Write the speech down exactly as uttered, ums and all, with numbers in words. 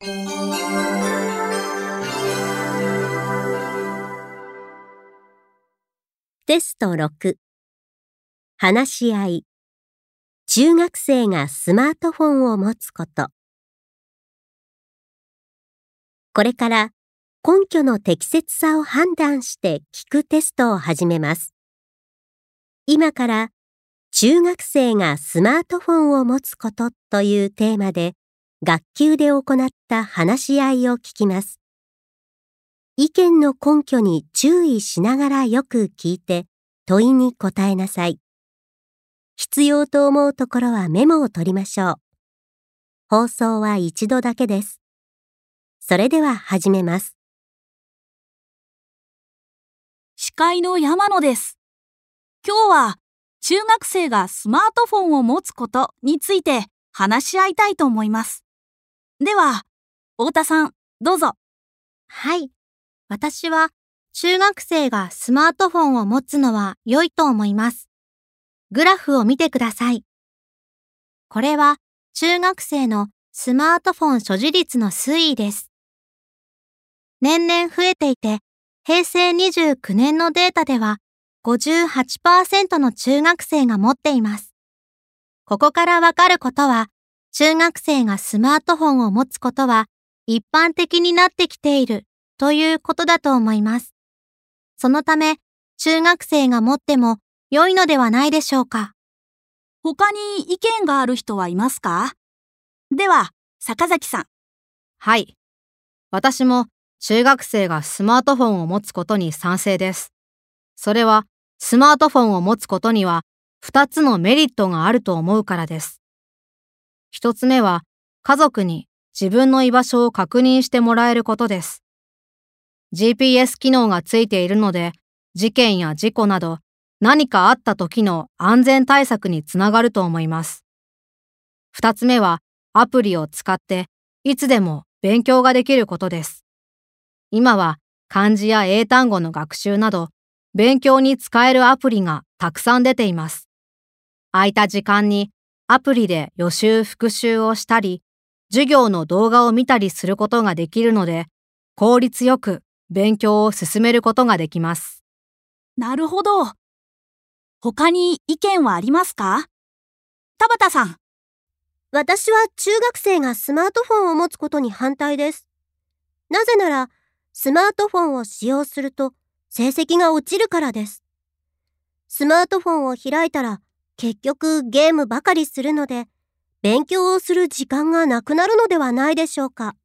テストろく、話し合い。中学生がスマートフォンを持つこと。これから根拠の適切さを判断して聞くテストを始めます。今から中学生がスマートフォンを持つことというテーマで学級で行った話し合いを聞きます。意見の根拠に注意しながらよく聞いて問いに答えなさい。必要と思うところはメモを取りましょう。放送は一度だけです。それでは始めます。 司会の山野です。今日は中学生がスマートフォンを持つことについて話し合いたいと思います。では、太田さん、どうぞ。 はい。私は中学生がスマートフォンを持つのは良いと思います。グラフを見てください。これは中学生のスマートフォン所持率の推移です。年々増えていて、へいせいにじゅうきゅうねんのデータでは ごじゅうはちパーセント の中学生が持っています。ここからわかることは、中学生がスマートフォンを持つことは一般的になってきているということだと思います。そのため、中学生が持っても良いのではないでしょうか。 他に意見がある人はいますか？では、坂崎さん。 はい。私も中学生がスマートフォンを持つことに賛成です。それは、スマートフォンを持つことにはふたつのメリットがあると思うからです。ひとつめは、家族に自分の居場所を確認してもらえることです。ジーピーエス 機能がついているので、事件や事故など何かあった時の安全対策につながると思います。二つ目は、アプリを使っていつでも勉強ができることです。今は漢字や英単語の学習など、勉強に使えるアプリがたくさん出ています。空いた時間にアプリで予習復習をしたり、授業の動画を見たりすることができるので、効率よく勉強を進めることができます。 なるほど。他に意見はありますか？田畑さん。 私は中学生がスマートフォンを持つことに反対です。なぜなら、スマートフォンを使用すると成績が落ちるからです。スマートフォンを開いたら結局ゲームばかりするので、勉強をする時間がなくなるのではないでしょうか。